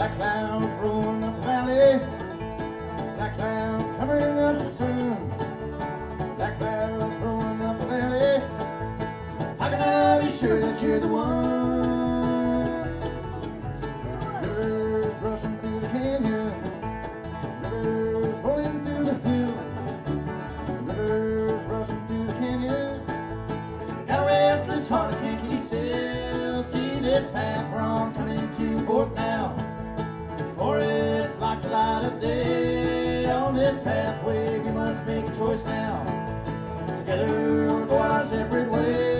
Black clouds rolling up the valley, black clouds covering up the sun. Black clouds rolling up the valley, how can I be sure that you're the one? Rivers rushing through the canyons, rivers rolling through the hills, rivers rushing through the canyons. Got a restless heart, I can't keep still. See this path we're on coming to Fort now. The forest blocks the light of day. On this pathway we must make a choice now. Together we'll go our separate ways.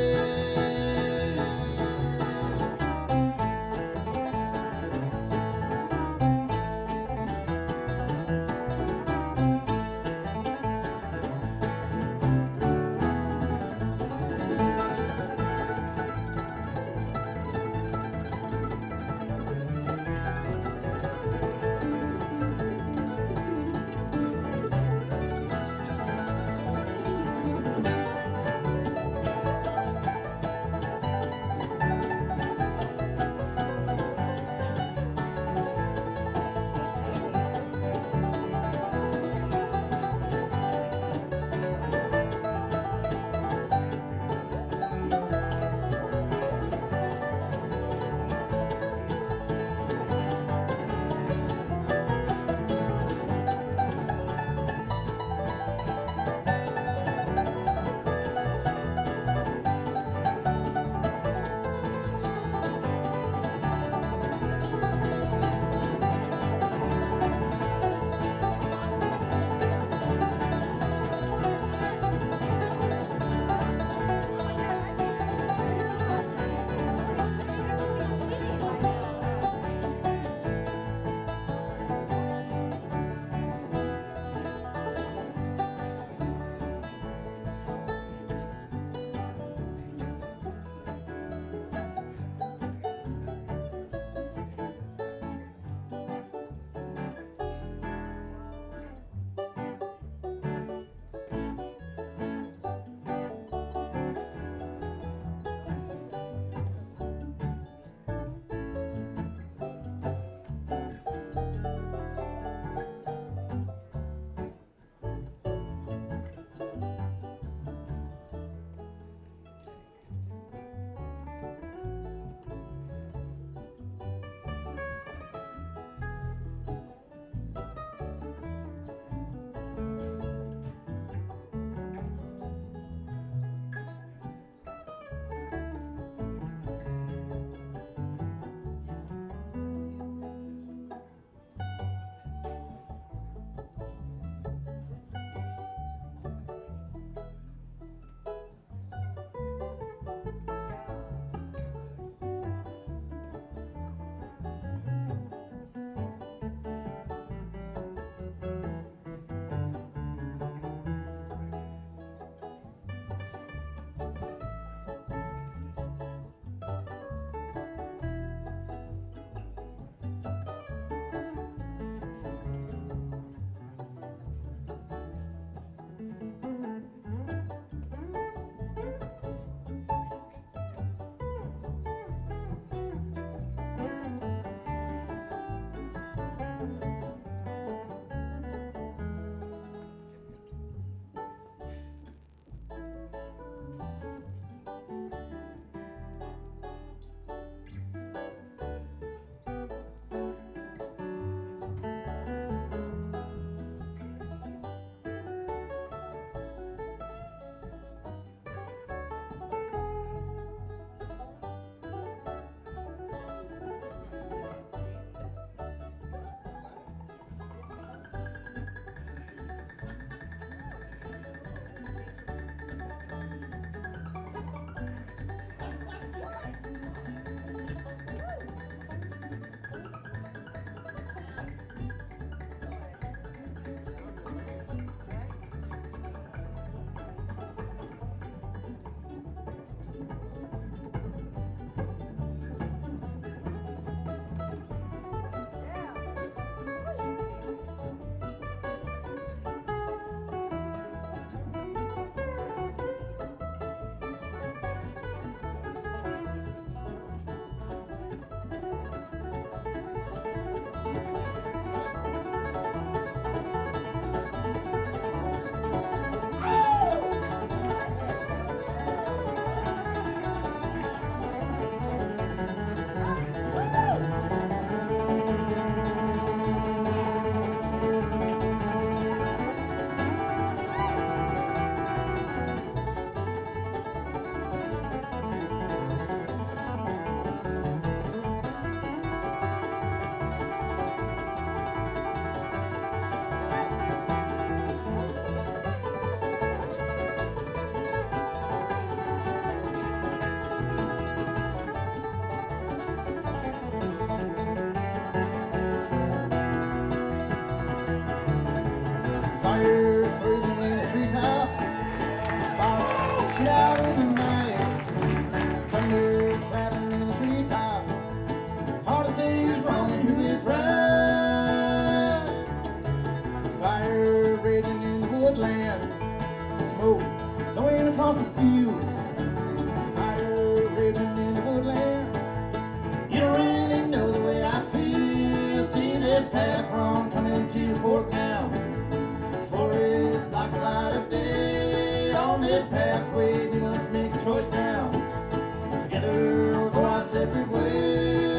sit out in the night. Thunder clapping in the treetops. Hard to say who's wrong and who is right. Fire raging in the woodlands. Smoke blowing across the fields. Fire raging in the woodlands. You don't really know the way I feel. See this path wrong coming to the fork now. Forest blocks the light of day. On this pathway we must make a choice now. Together or go our separate ways.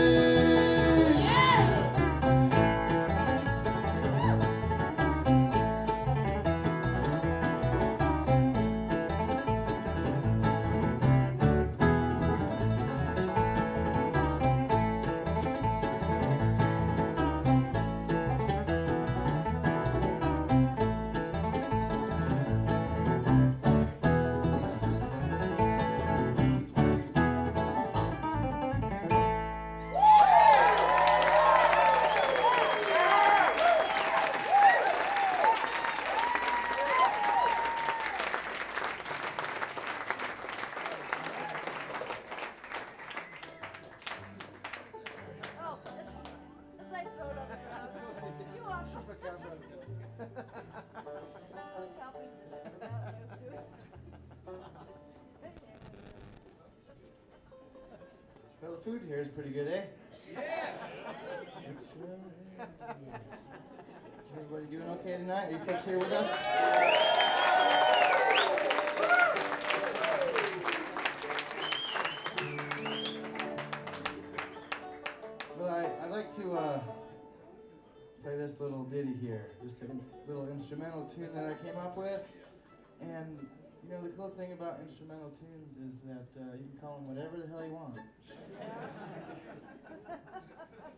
Well, the food here is pretty good, eh? Yeah! Is everybody doing okay tonight? Are you folks here with us? Well, I'd like to play this little ditty here. Just a little instrumental tune that I came up with. And you know, the cool thing about instrumental tunes is that you can call them whatever the hell you want.